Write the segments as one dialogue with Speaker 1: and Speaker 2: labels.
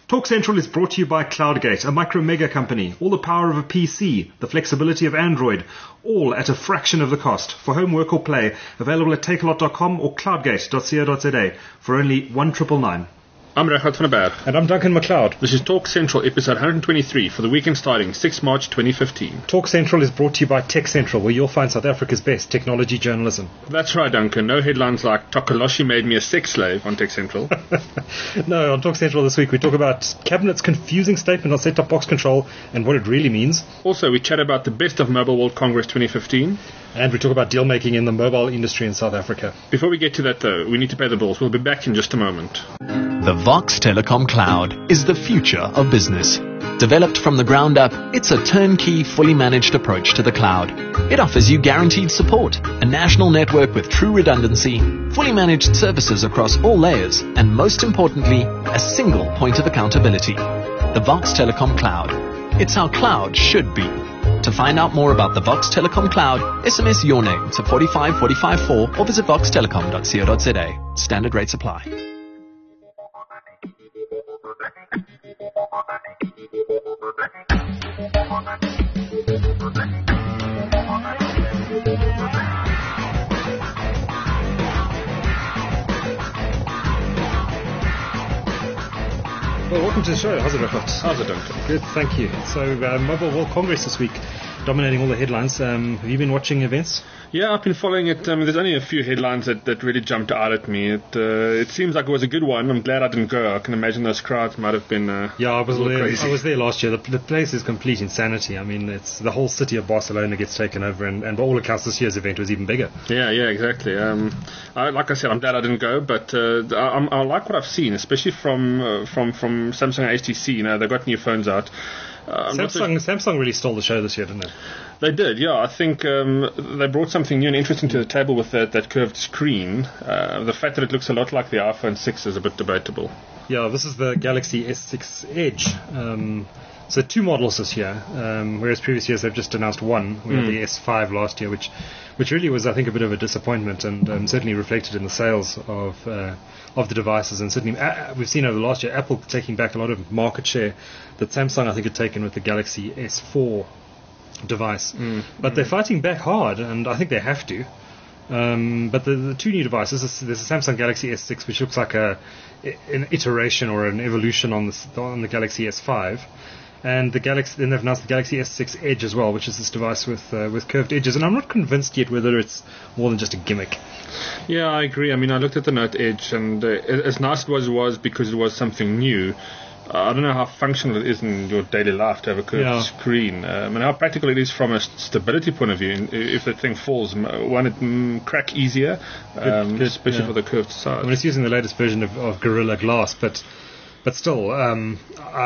Speaker 1: Talk Central is brought to you by CloudGate, a micro-mega company. All the power of a PC, the flexibility of Android, all at a fraction of the cost. For home, work or play, available at takealot.com or cloudgate.co.za for only $1,999.
Speaker 2: I'm Regardt van der Berg.
Speaker 1: And I'm Duncan McLeod.
Speaker 2: This is Talk Central, episode 123, for the weekend starting 6 March 2015.
Speaker 1: Talk Central is brought to you by Tech Central, where you'll find South Africa's best technology journalism.
Speaker 2: That's right, Duncan. No headlines like Tokoloshi made me a sex slave on Tech Central.
Speaker 1: No, on Talk Central this week we talk about Cabinet's confusing statement on set-top box control and what it really means.
Speaker 2: Also, we chat about the best of Mobile World Congress 2015.
Speaker 1: And we talk about deal-making in the mobile industry in South Africa.
Speaker 2: Before we get to that, though, we need to pay the bills. We'll be back in just a moment.
Speaker 3: The Vox Telecom Cloud is the future of business. Developed from the ground up, it's a turnkey, fully managed approach to the cloud. It offers you guaranteed support, a national network with true redundancy, fully managed services across all layers, and most importantly, a single point of accountability. The Vox Telecom Cloud. It's how cloud should be. To find out more about the Vox Telecom Cloud, SMS your name to 45454 or visit voxtelecom.co.za. Standard rates apply.
Speaker 1: Well, welcome to the show. How's it, Regardt?
Speaker 2: How's it, Duncan?
Speaker 1: Good, thank you. So, Mobile World Congress this week, dominating all the headlines. Have you been watching events?
Speaker 2: Yeah, I've been following it. There's only a few headlines that really jumped out at me. It seems like it was a good one. I'm glad I didn't go. I can imagine those crowds might have been
Speaker 1: Yeah, I was there.
Speaker 2: crazy.
Speaker 1: I was there last year. The place is complete insanity. I mean, it's the whole city of Barcelona gets taken over, and by all accounts, this year's event was even bigger.
Speaker 2: Yeah, exactly. Like I said, I'm glad I didn't go, but I like what I've seen, especially from Samsung and HTC. You know, they've got new phones out.
Speaker 1: Samsung really stole the show this year, didn't they?
Speaker 2: They did, yeah. I think they brought something new and interesting to the table with that curved screen. The fact that it looks a lot like the iPhone 6 is a bit debatable.
Speaker 1: Yeah, this is the Galaxy S6 Edge. So two models this year, whereas previous years they've just announced one. We had the S5 last year, which really was, I think, a bit of a disappointment, and certainly reflected in the sales of the devices. And certainly we've seen over the last year Apple taking back a lot of market share that Samsung, I think, had taken with the Galaxy S4 device. But they're fighting back hard, and I think they have to. But the two new devices, there's a Samsung Galaxy S6, which looks like an iteration or an evolution on the Galaxy S5. And then they've announced the Galaxy S6 Edge as well, which is this device with curved edges. And I'm not convinced yet whether it's more than just a gimmick.
Speaker 2: Yeah, I agree. I mean, I looked at the Note Edge, and as nice as it was because it was something new, I don't know how functional it is in your daily life to have a curved screen, and how practical it is from a stability point of view. If the thing falls, won't it crack easier, especially for the curved side?
Speaker 1: I mean, it's using the latest version of Gorilla Glass, but still, and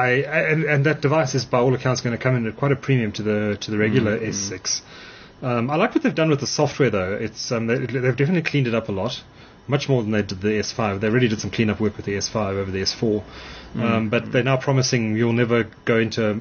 Speaker 1: that device is by all accounts going to come in at quite a premium to the regular S6. I like what they've done with the software, though. It's they've definitely cleaned it up a lot, much more than they did the S5. They really did some cleanup work with the S5 over the S4. But they're now promising you'll never go into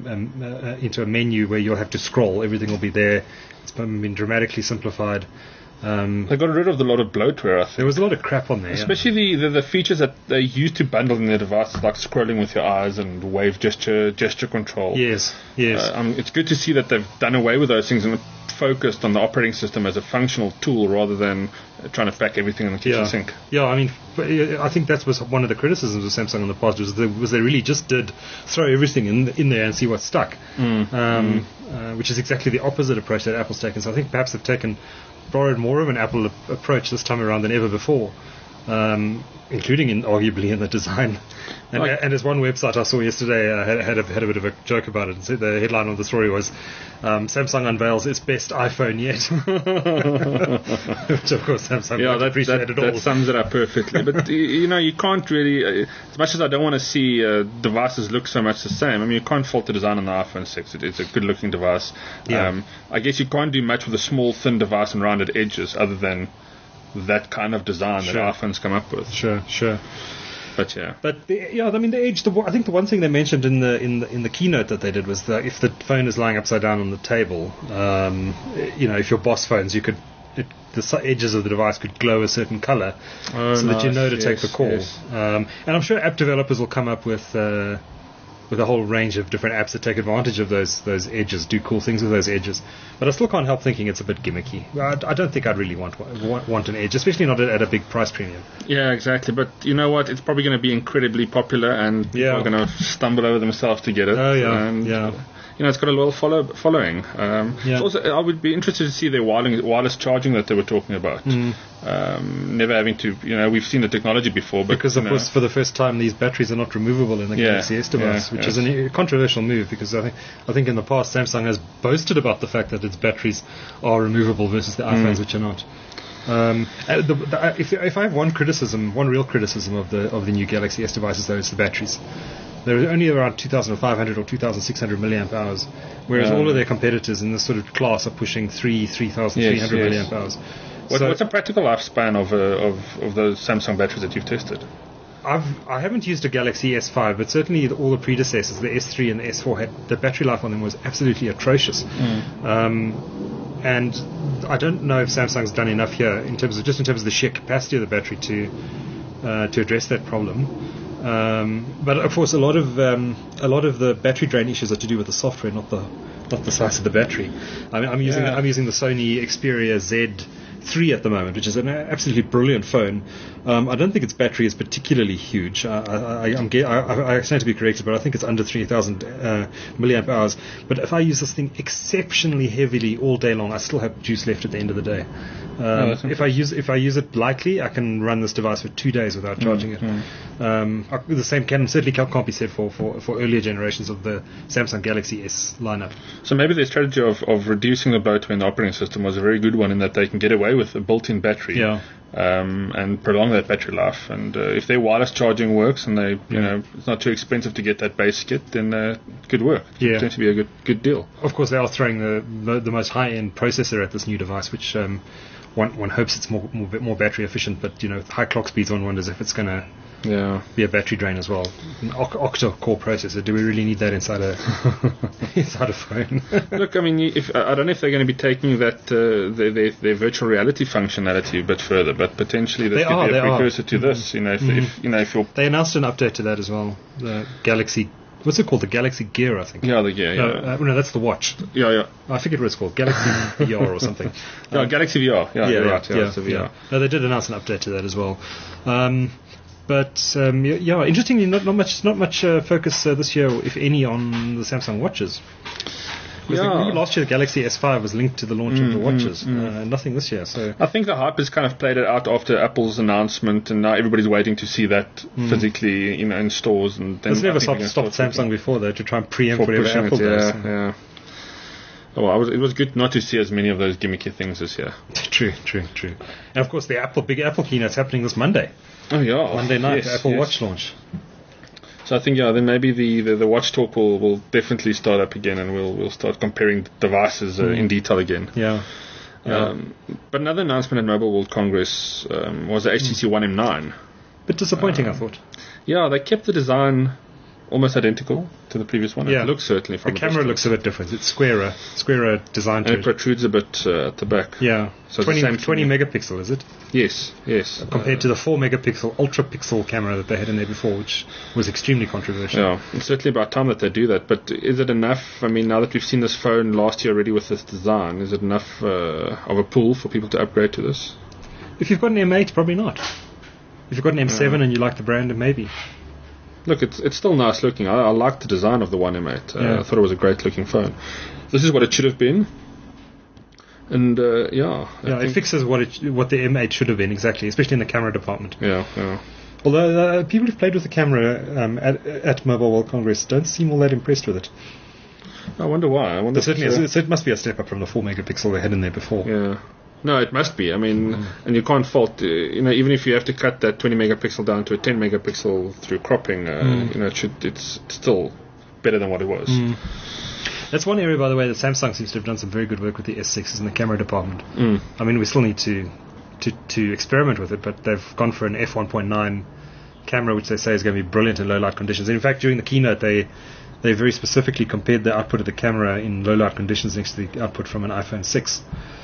Speaker 1: a menu where you'll have to scroll. Everything will be there. It's been dramatically simplified.
Speaker 2: They got rid of a lot of bloatware, I think.
Speaker 1: There was a lot of crap on there.
Speaker 2: Especially the features that they used to bundle in their devices, like scrolling with your eyes and wave gesture control.
Speaker 1: Yes.
Speaker 2: It's good to see that they've done away with those things and focused on the operating system as a functional tool rather than trying to pack everything in the kitchen sink.
Speaker 1: Yeah, I mean, I think that was one of the criticisms of Samsung in the past, was they really just did throw everything in there and see what stuck, which is exactly the opposite approach that Apple's taken. So I think perhaps they've borrowed more of an Apple approach this time around than ever before, including arguably in the design. And as one website I saw yesterday had a bit of a joke about it. And the headline of the story was Samsung unveils its best iPhone yet. Which of course Samsung appreciated all.
Speaker 2: That sums it up perfectly. But you can't really, as much as I don't want to see devices look so much the same, I mean, you can't fault the design on the iPhone 6. It's a good looking device. I guess you can't do much with a small thin device and rounded edges other than that kind of design that iPhones come up with.
Speaker 1: Sure.
Speaker 2: But yeah.
Speaker 1: But the Edge. I think the one thing they mentioned in the keynote that they did was that if the phone is lying upside down on the table, if your boss phones, the edges of the device could glow a certain color, so that you know to take the call.
Speaker 2: Yes.
Speaker 1: And I'm sure app developers will come up with with a whole range of different apps that take advantage of those edges, do cool things with those edges. But I still can't help thinking it's a bit gimmicky. I don't think I'd really want an edge, especially not at a big price premium.
Speaker 2: Yeah, exactly. But you know what? It's probably going to be incredibly popular, and people are going to stumble over themselves to get it.
Speaker 1: Oh, yeah.
Speaker 2: And,
Speaker 1: yeah.
Speaker 2: It's got a loyal following. It's also, I would be interested to see their wireless charging that they were talking about. Never having to, we've seen the technology before. But,
Speaker 1: because, of course, for the first time, these batteries are not removable in the Galaxy S device, which is a controversial move, because I think in the past Samsung has boasted about the fact that its batteries are removable versus the iPhones, which are not. If I have one real criticism of the new Galaxy S devices, though, it's the batteries. They're only around 2,500 or 2,600 milliamp hours, whereas all of their competitors in this sort of class are pushing 3,300 milliamp hours.
Speaker 2: What's a practical lifespan of those Samsung batteries that you've tested?
Speaker 1: I haven't used a Galaxy S5, but certainly all the predecessors, the S3 and the S4, the battery life on them was absolutely atrocious. And I don't know if Samsung's done enough here in terms of the sheer capacity of the battery to address that problem. But of course, a lot of the battery drain issues are to do with the software, not the size of the battery. I'm using the Sony Xperia Z3 at the moment, which is an absolutely brilliant phone. I don't think its battery is particularly huge. I stand to be corrected, but I think it's under 3,000 milliamp hours. But if I use this thing exceptionally heavily all day long, I still have juice left at the end of the day. If I use it lightly, I can run this device for 2 days without charging it. The same certainly can't be said for earlier generations of the Samsung Galaxy S lineup.
Speaker 2: So maybe their strategy of reducing the bloatware in the operating system was a very good one, in that they can get away with a built-in battery. And prolong that battery life. And if their wireless charging works, and it's not too expensive to get that base kit, then it could work. It seems to be a good deal.
Speaker 1: Of course, they are throwing the most high-end processor at this new device, which one hopes it's more battery efficient. But high clock speeds, one wonders if it's going to be a battery drain as well. An octa-core processor. Do we really need that inside a phone?
Speaker 2: Look, I mean, I don't know if they're going to be taking that their virtual reality functionality a bit further, but potentially this could be a precursor to this. If you're
Speaker 1: they announced an update to that as well. The Galaxy. What's it called? The Galaxy Gear, I think.
Speaker 2: Yeah, the Gear.
Speaker 1: No, that's the watch. I forget what it's called. Galaxy VR or something.
Speaker 2: Galaxy VR. Right. Yeah, VR.
Speaker 1: No, they did announce an update to that as well. But interestingly, not much focus this year, if any, on the Samsung watches. Because last year the Galaxy S5 was linked to the launch of the watches. Nothing this year. So
Speaker 2: I think the hype has kind of played it out after Apple's announcement, and now everybody's waiting to see that physically, in stores. And then
Speaker 1: it's never stopped Samsung before, though, to try and preempt whatever Apple does.
Speaker 2: Yeah. Oh, well, it was good not to see as many of those gimmicky things this year.
Speaker 1: True. And of course, the big Apple keynote's happening this Monday.
Speaker 2: Oh yeah,
Speaker 1: Monday night, Apple Watch launch.
Speaker 2: So I think then maybe the watch talk will definitely start up again, and we'll start comparing devices in detail again.
Speaker 1: Yeah.
Speaker 2: But another announcement at Mobile World Congress was the HTC One M9.
Speaker 1: Bit disappointing, I thought.
Speaker 2: Yeah, they kept the design almost identical to the previous one.
Speaker 1: Yeah.
Speaker 2: It looks certainly from
Speaker 1: the camera looks a bit different. It's squarer design to
Speaker 2: it. And it protrudes a bit at the back.
Speaker 1: Yeah.
Speaker 2: So
Speaker 1: 20 megapixel, is it?
Speaker 2: Yes.
Speaker 1: Compared to the 4 megapixel ultra pixel camera that they had in there before, which was extremely controversial.
Speaker 2: Yeah, it's certainly about time that they do that. But is it enough? I mean, now that we've seen this phone last year already with this design, is it enough of a pull for people to upgrade to this?
Speaker 1: If you've got an M8, probably not. If you've got an M7 and you like the brand, maybe.
Speaker 2: Look, it's still nice looking. I like the design of the One M8. I thought it was a great looking phone. This is what it should have been. And
Speaker 1: it fixes what the M8 should have been exactly, especially in the camera department.
Speaker 2: Yeah.
Speaker 1: Although people who've played with the camera at Mobile World Congress don't seem all that impressed with it.
Speaker 2: I wonder why.
Speaker 1: It must be a step up from the 4 megapixel they had in there before.
Speaker 2: Yeah. No, it must be. I mean, and you can't fault, even if you have to cut that 20 megapixel down to a 10 megapixel through cropping, it's still better than what it was.
Speaker 1: That's one area, by the way, that Samsung seems to have done some very good work with the S6s in the camera department. I mean, we still need to experiment with it, but they've gone for an f1.9 camera, which they say is going to be brilliant in low light conditions. And in fact, during the keynote, they very specifically compared the output of the camera in low light conditions next to the output from an iPhone 6.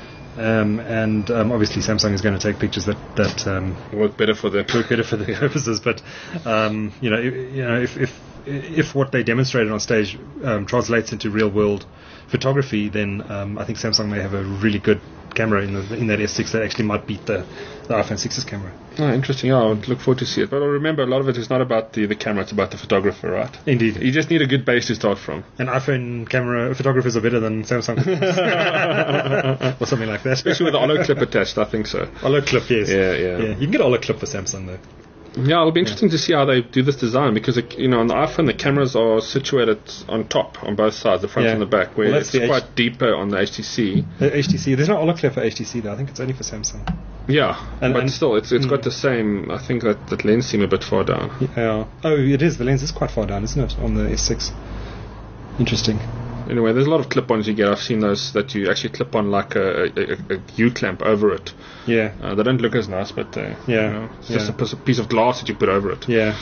Speaker 1: And obviously Samsung is going to take pictures that
Speaker 2: work better for their
Speaker 1: purposes. But if if what they demonstrated on stage translates into real world photography, then I think Samsung may have a really good camera in that S6 that actually might beat the iPhone 6's camera.
Speaker 2: Oh, interesting. Yeah, I would look forward to see it. But remember, a lot of it is not about the camera, it's about the photographer, right?
Speaker 1: Indeed.
Speaker 2: You just need a good base to start from.
Speaker 1: And iPhone camera photographers are better than Samsung or something like that.
Speaker 2: Especially with the Olo clip attached, I think so.
Speaker 1: Olo clip, yes.
Speaker 2: Yeah.
Speaker 1: You can get Olo clip for Samsung, though.
Speaker 2: Yeah, it'll be interesting to see how they do this design, because on the iPhone the cameras are situated on top on both sides, the front and the back, where it's quite deeper on the HTC.
Speaker 1: The HTC, there's no Olo clip for HTC though. I think it's only for Samsung.
Speaker 2: Yeah, but still, it's got the same. I think that lens seems a bit far down.
Speaker 1: Yeah. Oh, it is. The lens is quite far down, isn't it, on the S6? Interesting.
Speaker 2: Anyway, there's a lot of clip-ons you get. I've seen those that you actually clip on like a U-clamp over it.
Speaker 1: Yeah.
Speaker 2: They don't look as nice, but it's just a piece of glass that you put over it.
Speaker 1: Yeah.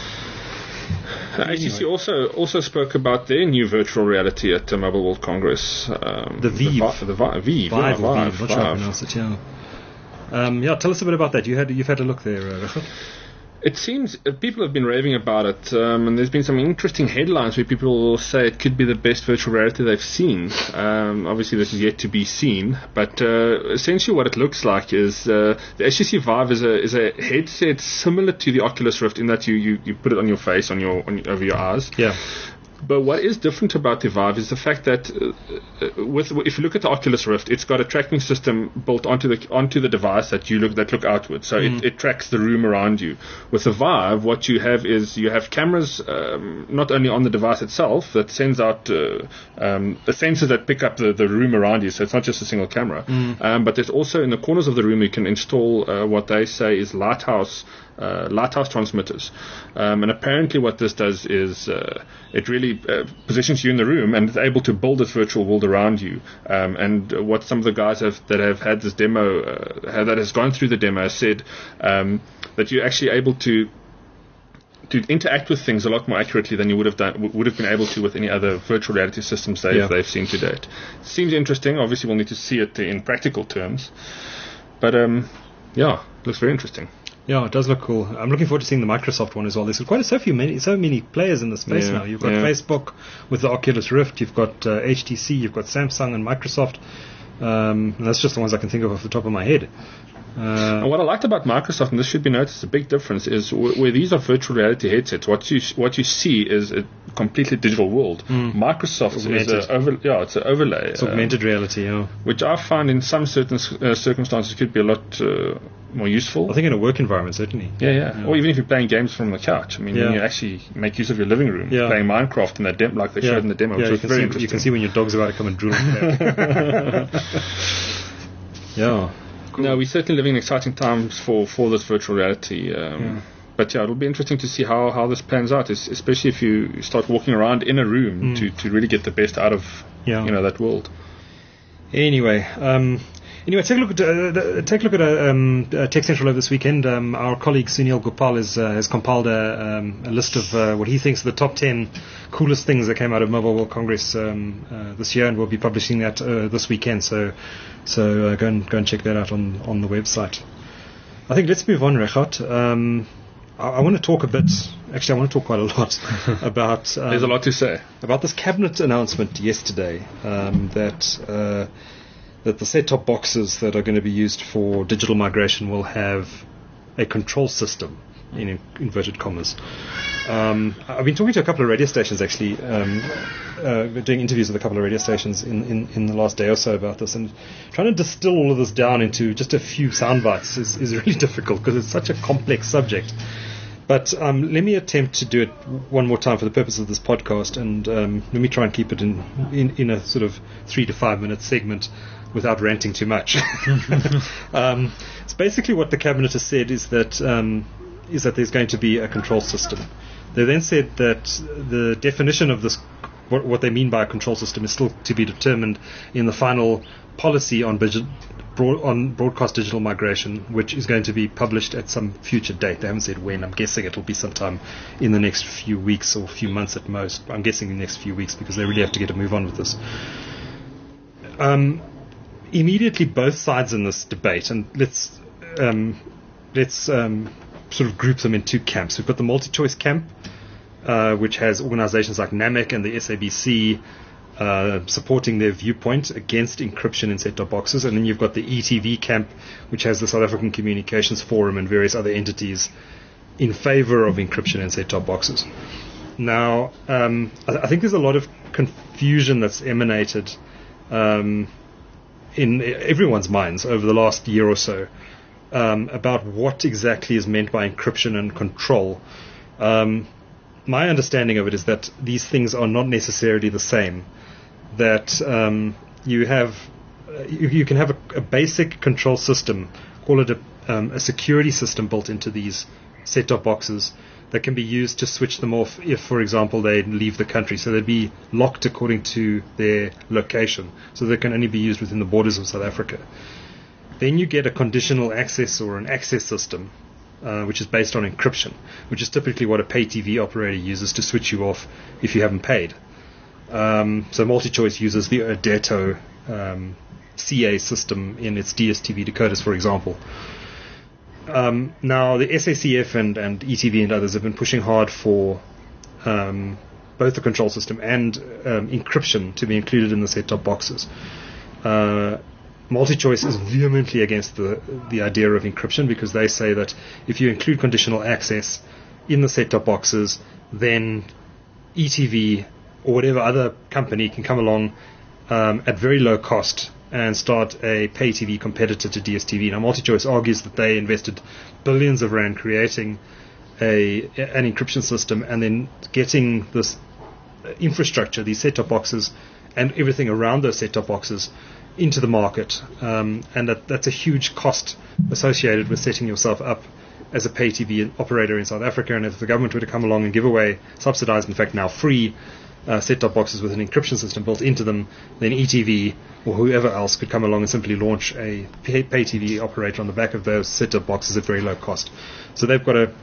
Speaker 2: HTC also spoke about their new virtual reality at Mobile World Congress.
Speaker 1: The Vive.
Speaker 2: The Vive.
Speaker 1: Vive. Not sure how to pronounce it, yeah. Tell us a bit about that. You've had a look there, Richard.
Speaker 2: It seems people have been raving about it, and there's been some interesting headlines where people say it could be the best virtual reality they've seen. Obviously, this is yet to be seen, but essentially what it looks like is the HTC Vive is a headset similar to the Oculus Rift in that you put it on your face, over your eyes.
Speaker 1: Yeah.
Speaker 2: But what is different about the Vive is the fact that if you look at the Oculus Rift, it's got a tracking system built onto the device that look outward, so it tracks the room around you. With the Vive, what you have is you have cameras not only on the device itself that sends out the sensors that pick up the room around you, so it's not just a single camera, but there's also in the corners of the room you can install what they say is lighthouse transmitters, and apparently what this does is it really positions you in the room and is able to build this virtual world around you. And what some of the guys that have had this demo, that has gone through the demo, said that you're actually able to interact with things a lot more accurately than you would have been able to with any other virtual reality systems they've seen to date. Seems interesting. Obviously, we'll need to see it in practical terms, but looks very interesting.
Speaker 1: Yeah, it does look cool. I'm looking forward to seeing the Microsoft one as well. There's so many players in the space now. You've got Facebook with the Oculus Rift. You've got HTC. You've got Samsung and Microsoft. And that's just the ones I can think of off the top of my head.
Speaker 2: And what I liked about Microsoft, and this should be noticed, a big difference is where these are virtual reality headsets. What you see is a completely digital world. Microsoft is it's an overlay.
Speaker 1: It's augmented reality,
Speaker 2: which I find in some certain circumstances could be a lot more useful.
Speaker 1: I think in a work environment, certainly.
Speaker 2: Yeah. Or even if you're playing games from the couch. I mean, when you actually make use of your living room, playing Minecraft in that demo, like they showed in the demo, which was very interesting.
Speaker 1: You can see when your dog's about to come and drool. Yeah.
Speaker 2: Cool. No, we're certainly living in exciting times for this virtual reality. But it'll be interesting to see how this pans out, especially if you start walking around in a room to really get the best out of that world.
Speaker 1: Anyway, take a look at Tech Central over this weekend. Our colleague Sunil Gopal has compiled a list of what he thinks are the top 10 coolest things that came out of Mobile World Congress this year, and we'll be publishing that this weekend. So go and check that out on the website. I think let's move on, Regardt. I want to talk a bit. Actually, I want to talk quite a lot about.
Speaker 2: There's a lot to say
Speaker 1: about this cabinet announcement yesterday that the set-top boxes that are going to be used for digital migration will have a control system, in inverted commas. I've been talking to a couple of radio stations, actually, doing interviews with a couple of radio stations in the last day or so about this, and trying to distill all of this down into just a few sound bites is really difficult because it's such a complex subject. But let me attempt to do it one more time for the purpose of this podcast, and let me try and keep it in a sort of 3 to 5 minute segment without ranting too much. It's basically what the cabinet has said is that there's going to be a control system. They then said that the definition of this, what they mean by a control system, is still to be determined in the final policy on broadcast digital migration, which is going to be published at some future date. They haven't said when. I'm guessing it'll be sometime in the next few weeks or few months at most. I'm guessing the next few weeks because they really have to get a move on with this. Immediately, both sides in this debate, and let's sort of group them in two camps. We've got the multi-choice camp, which has organizations like NAMEC and the SABC supporting their viewpoint against encryption in set-top boxes. And then you've got the ETV camp, which has the South African Communications Forum and various other entities in favor of encryption in set-top boxes. Now, I think there's a lot of confusion that's emanated in everyone's minds over the last year or so about what exactly is meant by encryption and control. My understanding of it is that these things are not necessarily the same. That you can have a basic control system, call it a security system built into these set-top boxes that can be used to switch them off if, for example, they leave the country. So they'd be locked according to their location, so they can only be used within the borders of South Africa. Then you get a conditional access or an access system, which is based on encryption, which is typically what a pay TV operator uses to switch you off if you haven't paid. So MultiChoice uses the Irdeto CA system in its DSTV decoders, for example. Now, the SACF and ETV and others have been pushing hard for both the control system and encryption to be included in the set-top boxes. MultiChoice is vehemently against the idea of encryption because they say that if you include conditional access in the set-top boxes, then ETV or whatever other company can come along at very low cost and start a pay TV competitor to DSTV. Now, MultiChoice argues that they invested billions of rand creating an encryption system and then getting this infrastructure, these set-top boxes, and everything around those set-top boxes into the market. And that's a huge cost associated with setting yourself up as a pay TV operator in South Africa. And if the government were to come along and give away subsidized, in fact now free, set-top boxes with an encryption system built into them, then ETV or whoever else could come along and simply launch a pay TV operator on the back of those set-top boxes at very low cost. So that's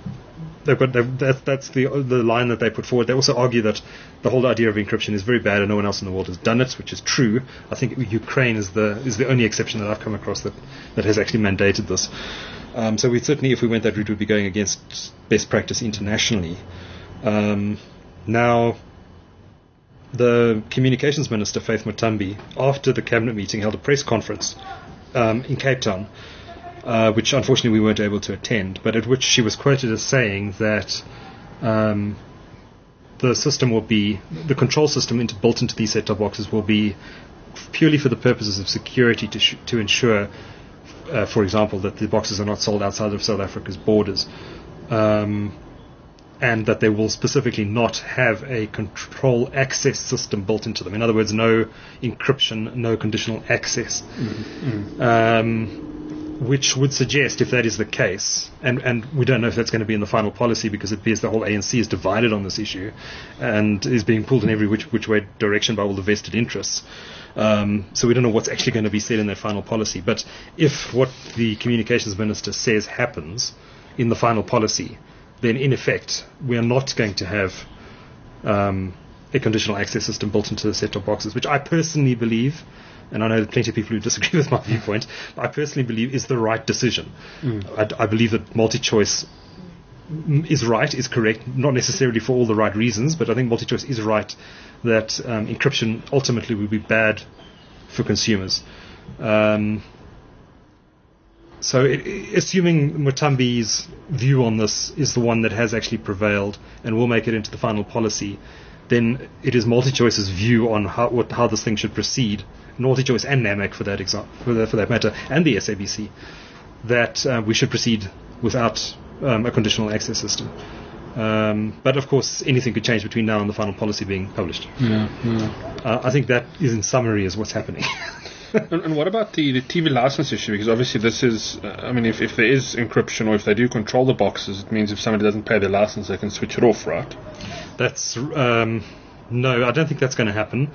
Speaker 1: the line that they put forward. They also argue that the whole idea of encryption is very bad and no one else in the world has done it, which is true. I think Ukraine is the only exception that I've come across that has actually mandated this. So we certainly, if we went that route, would be going against best practice internationally. Now, the Communications Minister, Faith Muthambi, after the Cabinet meeting, held a press conference in Cape Town, which unfortunately we weren't able to attend, but at which she was quoted as saying that the system will be, the control system built into these set-top boxes will be purely for the purposes of security to ensure, for example, that the boxes are not sold outside of South Africa's borders. And that they will specifically not have a control access system built into them. In other words, no encryption, no conditional access. Which would suggest, if that is the case, and we don't know if that's going to be in the final policy because it appears the whole ANC is divided on this issue and is being pulled in every which way direction by all the vested interests. So we don't know what's actually going to be said in that final policy. But if what the Communications Minister says happens in the final policy, then in effect we are not going to have a conditional access system built into the set-top boxes, which I personally believe, and I know there are plenty of people who disagree with my viewpoint, but I personally believe is the right decision. I believe that MultiChoice is right, is correct, not necessarily for all the right reasons, but I think MultiChoice is right that encryption ultimately will be bad for consumers. So assuming Muthambi's view on this is the one that has actually prevailed and will make it into the final policy, then it is MultiChoice's view on how this thing should proceed, MultiChoice and NAMEC for that matter, and the SABC, that we should proceed without a conditional access system. But of course, anything could change between now and the final policy being published. I think that is, in summary, is what's happening.
Speaker 2: And what about the TV license issue? Because obviously this is, if there is encryption or if they do control the boxes, it means if somebody doesn't pay their license, they can switch it off, right?
Speaker 1: That's no, I don't think that's going to happen.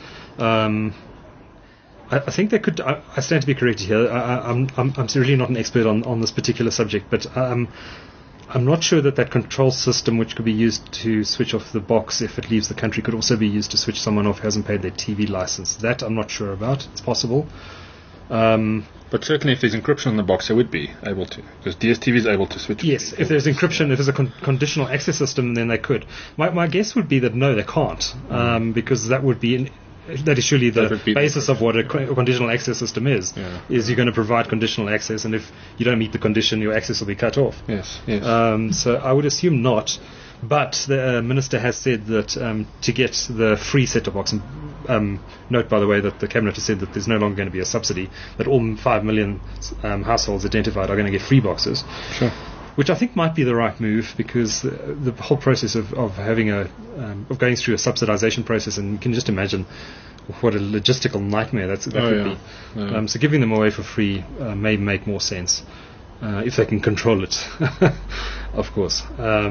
Speaker 1: I think they could. I stand to be corrected here. I'm really not an expert on this particular subject, but I'm not sure that control system, which could be used to switch off the box if it leaves the country, could also be used to switch someone off who hasn't paid their TV license. That I'm not sure about. It's possible.
Speaker 2: But certainly if there's encryption on the box, they would be able to, because DSTV is able to switch.
Speaker 1: Yes, if there's encryption, if there's a conditional access system, then they could. My guess would be that no, they can't, because that would be... that is surely the basis of what a conditional access system is.
Speaker 2: Yeah.
Speaker 1: Is you're going to provide conditional access, and if you don't meet the condition, your access will be cut off.
Speaker 2: Yes.
Speaker 1: So I would assume not. But the minister has said that to get the free set-top box, note by the way that the cabinet has said that there's no longer going to be a subsidy, that all 5 million households identified are going to get free boxes.
Speaker 2: Sure.
Speaker 1: Which I think might be the right move, because the whole process of having of going through a subsidization process, and you can just imagine what a logistical nightmare that would be. Yeah. So giving them away for free may make more sense if they can control it, of course.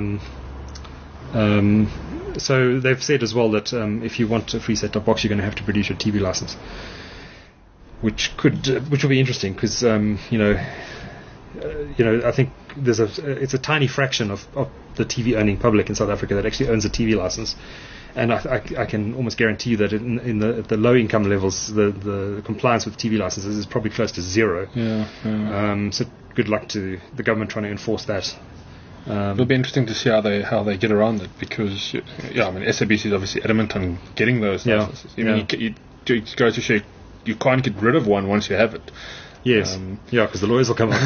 Speaker 1: So they've said as well that if you want a free set-top box, you're going to have to produce your TV license, which will be interesting, because I think it's a tiny fraction of the TV owning public in South Africa that actually owns a TV license, and I can almost guarantee you that at the low income levels, the compliance with TV licenses is probably close to zero. So good luck to the government trying to enforce that.
Speaker 2: It'll be interesting to see how they get around it, because SABC is obviously adamant on getting those licenses. You go to show you can't get rid of one once you have it.
Speaker 1: Yes, because the lawyers will come up.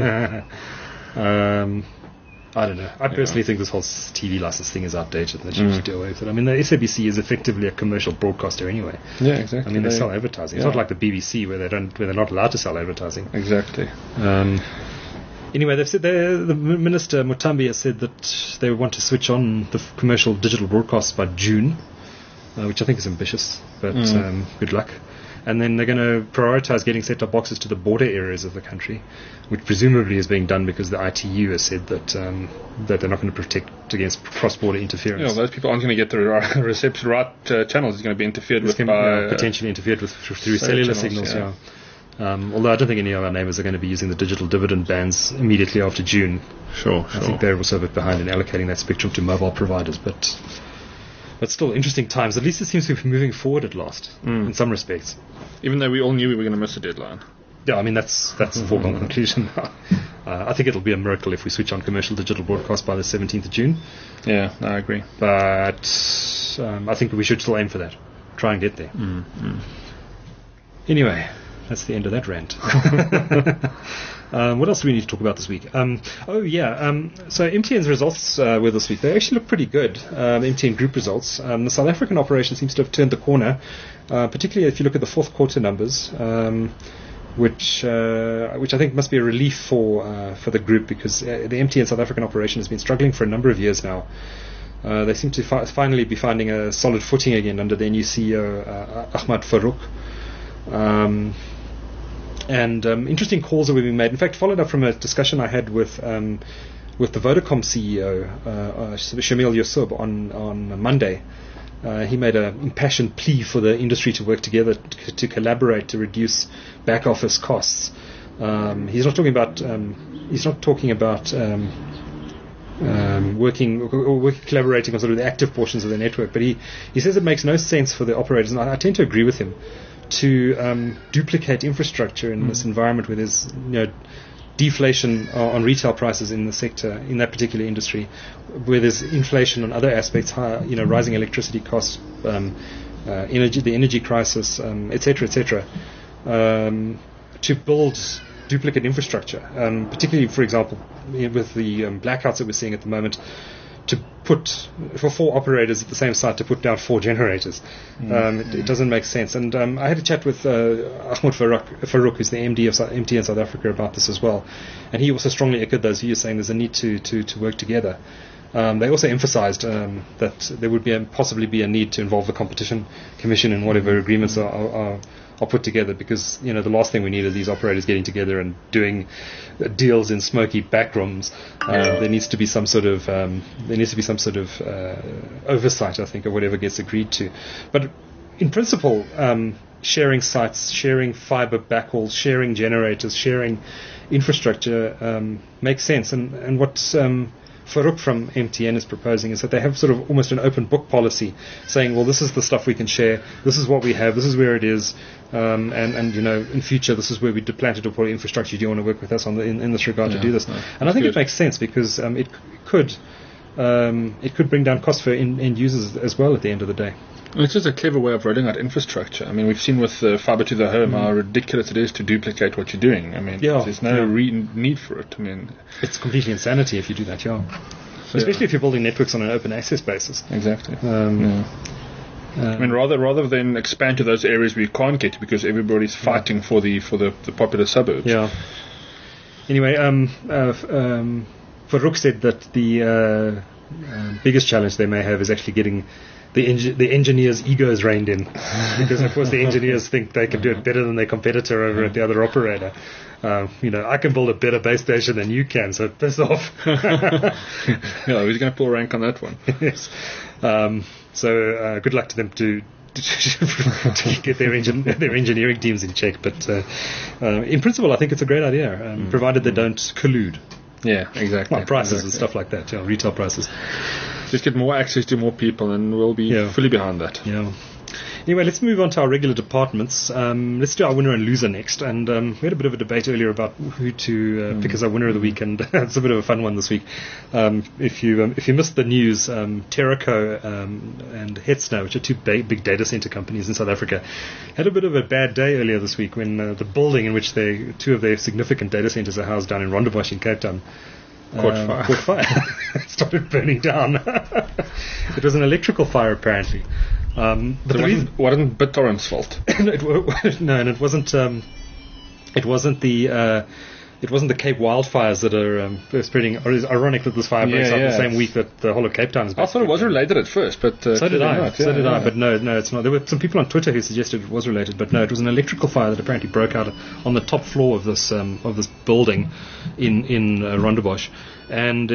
Speaker 1: I don't know. I personally think this whole TV license thing is outdated, and they should just do away with it. I mean, the SABC is effectively a commercial broadcaster anyway.
Speaker 2: Yeah, exactly.
Speaker 1: I mean, they sell advertising. It's not like the BBC where they're not allowed to sell advertising.
Speaker 2: Exactly.
Speaker 1: Anyway, they've said the Minister Mutambi has said that they want to switch on the commercial digital broadcasts by June, which I think is ambitious, but good luck. And then they're going to prioritise getting set-top boxes to the border areas of the country, which presumably is being done because the ITU has said that they're not going to protect against cross-border interference.
Speaker 2: Yeah, those people aren't going to get the reception right channels. It's going to be interfered with by...
Speaker 1: potentially interfered with through cellular signals, although I don't think any of our neighbours are going to be using the digital dividend bands immediately after June.
Speaker 2: Sure.
Speaker 1: I think they're also a bit behind in allocating that spectrum to mobile providers, but still interesting times. At least it seems to be moving forward at last, in some respects.
Speaker 2: Even though we all knew we were going to miss the deadline.
Speaker 1: Yeah, I mean, that's a foregone conclusion now. I think it'll be a miracle if we switch on commercial digital broadcast by the 17th of June.
Speaker 2: Yeah, I agree.
Speaker 1: But I think we should still aim for that. Try and get there. Anyway, that's the end of that rant. What else do we need to talk about this week? So MTN's results were this week. They actually look pretty good, MTN Group results. The South African operation seems to have turned the corner, particularly if you look at the fourth quarter numbers, which I think must be a relief for the group, because the MTN South African operation has been struggling for a number of years now. They seem to finally be finding a solid footing again under their new CEO, Ahmad Farouk. And interesting calls are being made. In fact, followed up from a discussion I had with the Vodacom CEO, Shamil Yusub, on Monday. He made an impassioned plea for the industry to work together to collaborate to reduce back office costs. He's not talking about collaborating on sort of the active portions of the network, but he says it makes no sense for the operators, and I tend to agree with him, to duplicate infrastructure in this environment where there's deflation on retail prices in the sector, in that particular industry, where there's inflation on other aspects, rising electricity costs, the energy crisis, etc., to build duplicate infrastructure, particularly, for example, with the blackouts that we're seeing at the moment, to put for 4 operators at the same site to put down 4 generators. It doesn't make sense. And I had a chat with Ahmad Farouk, who's the MD of MTN South Africa, about this as well. And he also strongly echoed those views, saying there's a need to work together. They also emphasized that there would possibly be a need to involve the Competition Commission in whatever agreements are put together, because the last thing we need are these operators getting together and doing deals in smoky back rooms. There needs to be some sort of oversight, I think, of whatever gets agreed to. But in principle, sharing sites, sharing fiber backhauls, sharing generators, sharing infrastructure makes sense. And what Farouk from MTN is proposing is that they have sort of almost an open book policy, saying, well, this is the stuff we can share, this is what we have, this is where it is, and in future this is where we plan to deploy infrastructure. Do you want to work with us in this regard to do this? And I think it makes sense because it could bring down costs for end users as well at the end of the day.
Speaker 2: It's just a clever way of rolling out infrastructure. I mean, we've seen with fiber to the home how ridiculous it is to duplicate what you're doing. I mean, there's no need for it. I mean,
Speaker 1: it's completely insanity if you do that, So especially if you're building networks on an open access basis.
Speaker 2: Exactly. I mean, rather than expand to those areas where you can't get to because everybody's fighting for the popular suburbs.
Speaker 1: Yeah. Anyway, Farouk said that the biggest challenge they may have is actually getting the engineers' egos reined in, because of course the engineers think they can do it better than their competitor over at the other operator. I can build a better base station than you can, so piss off.
Speaker 2: Who's going to pull rank on that one?
Speaker 1: Yes. So good luck to them to get their engineering teams in check. But in principle, I think it's a great idea, provided they don't collude.
Speaker 2: Yeah, exactly.
Speaker 1: Like prices and stuff like that, retail prices.
Speaker 2: Just get more access to more people and we'll be fully behind that.
Speaker 1: Yeah. Anyway, let's move on to our regular departments. Let's do our winner and loser next. And we had a bit of a debate earlier about who to pick as our winner of the week, and it's a bit of a fun one this week. If you missed the news, Terraco and Hetzner, which are two big data center companies in South Africa, had a bit of a bad day earlier this week when the building in which two of their significant data centers are housed down in Rondebosch in Cape Town caught fire. It started burning down. It was an electrical fire, apparently.
Speaker 2: But it wasn't BitTorrent's fault.
Speaker 1: No, and it wasn't the Cape wildfires that are spreading. Or it's ironic that this fire breaks out the same week that the whole of Cape Town is.
Speaker 2: I thought it was related at first, but
Speaker 1: so did I. But no, it's not. There were some people on Twitter who suggested it was related, but no, it was an electrical fire that apparently broke out on the top floor of this building in Rondebosch, and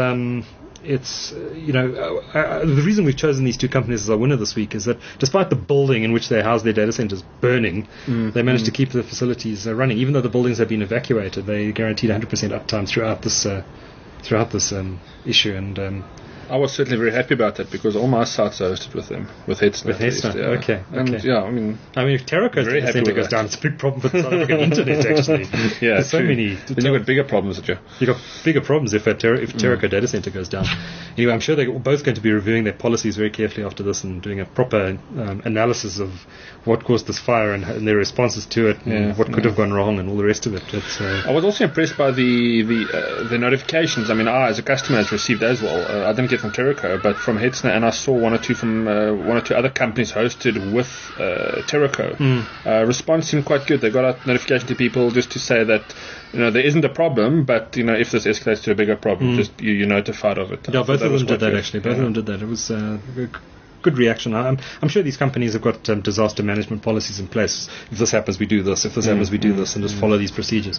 Speaker 1: the reason we've chosen these two companies as our winner this week is that despite the building in which they house their data centers burning, they managed to keep the facilities running. Even though the buildings have been evacuated, they guaranteed 100% uptime throughout this issue. And
Speaker 2: I was certainly very happy about that because all my sites are hosted with them, with Hetzner.
Speaker 1: With Hetzner, okay.
Speaker 2: And I mean,
Speaker 1: if Terraco's data center goes down, it's a big problem for the South African internet, actually.
Speaker 2: Yeah,
Speaker 1: there's so many.
Speaker 2: Then you've got bigger problems, You've got
Speaker 1: bigger problems if Terraco data center goes down. Anyway, I'm sure they're both going to be reviewing their policies very carefully after this and doing a proper analysis of what caused this fire and their responses to it, and what could have gone wrong and all the rest of it.
Speaker 2: I was also impressed by the notifications. I mean, I as a customer has received as well. I didn't get from Terraco, but from Hetzner, and I saw one or two other companies hosted with Terraco. Response seemed quite good. They got out notification to people just to say that there isn't a problem, but if this escalates to a bigger problem, just you're notified of it.
Speaker 1: Yeah, both of them did that actually. Both of them did that. It was good reaction. I'm sure these companies have got disaster management policies in place. If this happens, we do this. If this happens, we do this, and just follow these procedures.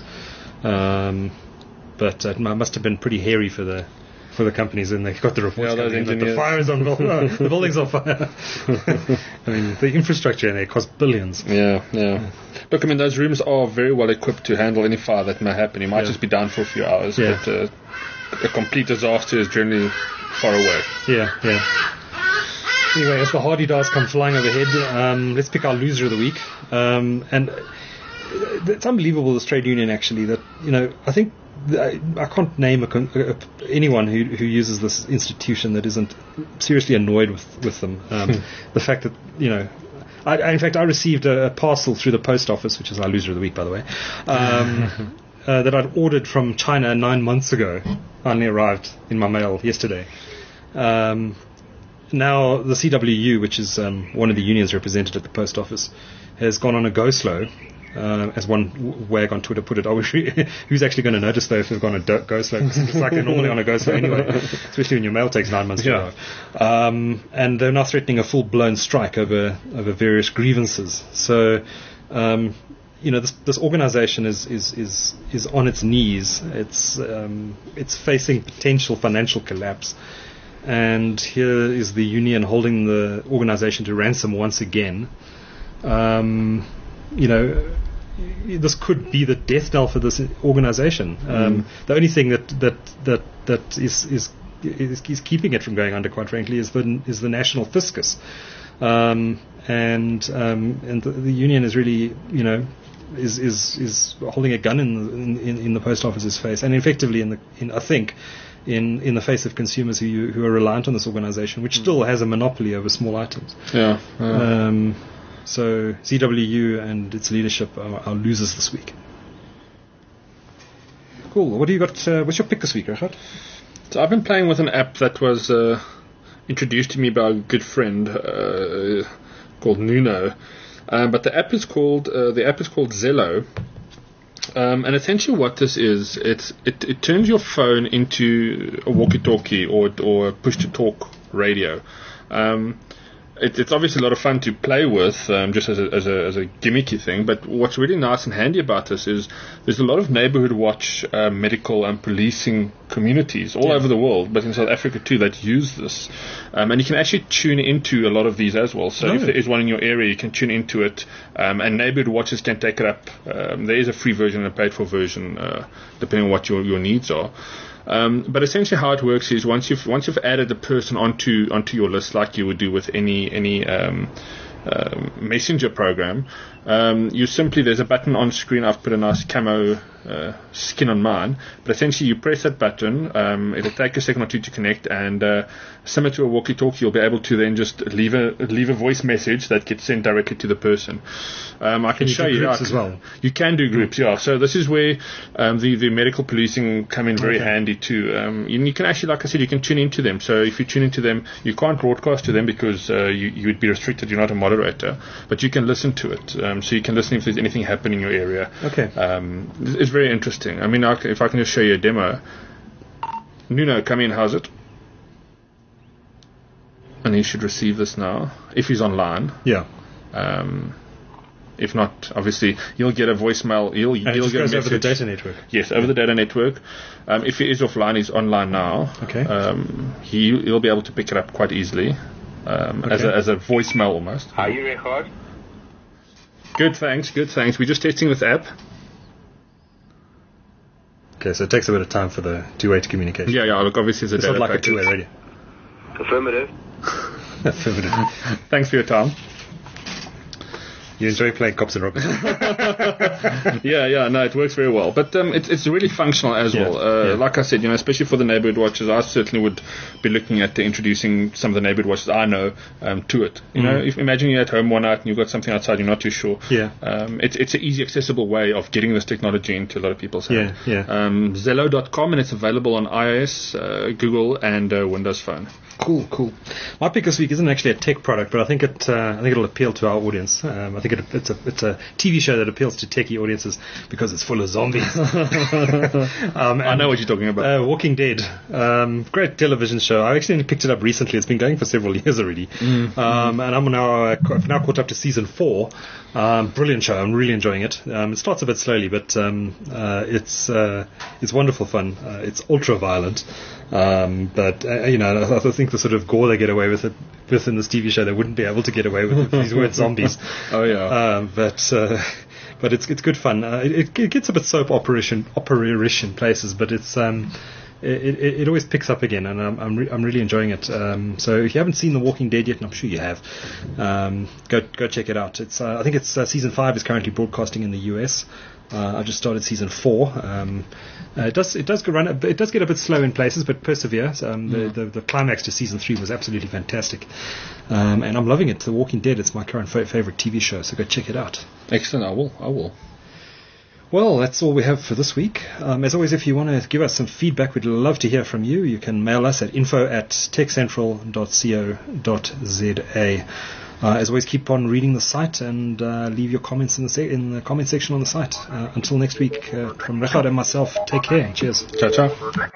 Speaker 1: But it must have been pretty hairy for the companies, and they got the reports that the fire is on the building's on fire. I mean, the infrastructure in there costs billions.
Speaker 2: Yeah. Look, I mean, those rooms are very well equipped to handle any fire that may happen. You might just be down for a few hours, but a complete disaster is generally far away.
Speaker 1: Yeah. Anyway, as the Hardy-Dars come flying overhead, let's pick our loser of the week. And it's unbelievable, this trade union, actually, that, I think I can't name anyone who uses this institution that isn't seriously annoyed with them. The fact that, in fact, I received a parcel through the post office, which is our loser of the week, by the way, that I'd ordered from China 9 months ago. Finally arrived in my mail yesterday. Now the CWU, which is one of the unions represented at the post office, has gone on a go slow. As one wag on Twitter put it, who's actually going to notice though if they've gone a go slow? Because it's like they're normally on a go slow anyway, especially when your mail takes 9 months to arrive. And they're now threatening a full-blown strike over various grievances. So, this organisation is on its knees. It's facing potential financial collapse. And here is the union holding the organisation to ransom once again. This could be the death knell for this organisation. The only thing that is keeping it from going under, quite frankly, is the national fiscus, and the union is really, is holding a gun in the post office's face, and effectively in the face of consumers who are reliant on this organisation, which still has a monopoly over small items.
Speaker 2: Yeah.
Speaker 1: So ZWU and its leadership are losers this week. Cool. What do you got? What's your pick this week, Richard?
Speaker 2: So I've been playing with an app that was introduced to me by a good friend called Nuno, but the app is called Zello. And essentially what this is, it turns your phone into a walkie-talkie or a push-to-talk radio. It's obviously a lot of fun to play with, just as a gimmicky thing. But what's really nice and handy about this is there's a lot of neighborhood watch, medical and policing communities all over the world, but in South Africa too, that use this. And you can actually tune into a lot of these as well. So if there is one in your area, you can tune into it. And neighborhood watches can take it up. There is a free version and a paid-for version, depending on what your needs are. But essentially how it works is once you've added the person onto your list, like you would do with any messenger program, you simply, there's a button on screen. I've put a nice camo skin on mine, but essentially you press that button, it'll take a second or two to connect, and similar to a walkie-talkie, you'll be able to then just leave a voice message that gets sent directly to the person. I can show you
Speaker 1: groups as well.
Speaker 2: You can do groups, yeah. So this is where the medical policing come in very handy too. You can actually, like I said, you can tune into them. So if you tune into them, you can't broadcast to them because you would be restricted. You're not a moderator, but you can listen to it. So you can listen if there's anything happening in your area.
Speaker 1: Okay.
Speaker 2: It's very interesting. I mean, if I can just show you a demo. Nuno, come in. How's it? And he should receive this now if he's online.
Speaker 1: Yeah.
Speaker 2: If not, obviously he'll get a voicemail. He'll get a message
Speaker 1: over the data network.
Speaker 2: Yes, over the data network. If he is offline, he's online now.
Speaker 1: Okay.
Speaker 2: He'll be able to pick it up quite easily, as a voicemail almost.
Speaker 4: How are you, Richard?
Speaker 2: Good, thanks. We're just testing this app.
Speaker 1: Okay, so it takes a bit of time for the two-way to communication.
Speaker 2: Yeah. Look, obviously it's a data
Speaker 1: not like
Speaker 2: packet.
Speaker 1: a two-way radio.
Speaker 4: Affirmative.
Speaker 1: Affirmative.
Speaker 2: Thanks for your time.
Speaker 1: You enjoy playing cops and robbers?
Speaker 2: Yeah, no, it works very well. But it's really functional as well. Like I said, especially for the neighborhood watches, I certainly would be looking at introducing some of the neighborhood watches I know to it. If imagine you're at home one night and you've got something outside, you're not too sure.
Speaker 1: Yeah.
Speaker 2: It's an easy, accessible way of getting this technology into a lot of people's hands.
Speaker 1: Yeah.
Speaker 2: Zello.com, and it's available on iOS, Google, and Windows Phone.
Speaker 1: Cool. My pick this week isn't actually a tech product, but I think it'll appeal to our audience. I think it's a TV show that appeals to techie audiences because it's full of zombies.
Speaker 2: I know what you're talking about.
Speaker 1: Walking Dead, great television show. I actually only picked it up recently. It's been going for several years already, and I've now caught up to season 4. Brilliant show. I'm really enjoying it. It starts a bit slowly, but it's wonderful fun. It's ultra violent. But I think the sort of gore they get away with in this TV show, they wouldn't be able to get away with these words zombies.
Speaker 2: Oh yeah.
Speaker 1: But it's good fun. It gets a bit soap opera-ish in places, but it always picks up again, and I'm really enjoying it. So if you haven't seen The Walking Dead yet, and I'm sure you have, go check it out. I think it's season 5 is currently broadcasting in the US. I just started season 4. It does get a bit slow in places, but perseveres. The climax to season 3 was absolutely fantastic, and I'm loving it. The Walking Dead, it's my current favorite TV show, so go check it out.
Speaker 2: Excellent. I will.
Speaker 1: Well, that's all we have for this week. As always, if you want to give us some feedback, we'd love to hear from you. You can mail us at info@techcentral.co.za. As always, keep on reading the site and leave your comments in the comment section on the site. Until next week, from Richard and myself, take care. Cheers.
Speaker 2: Ciao.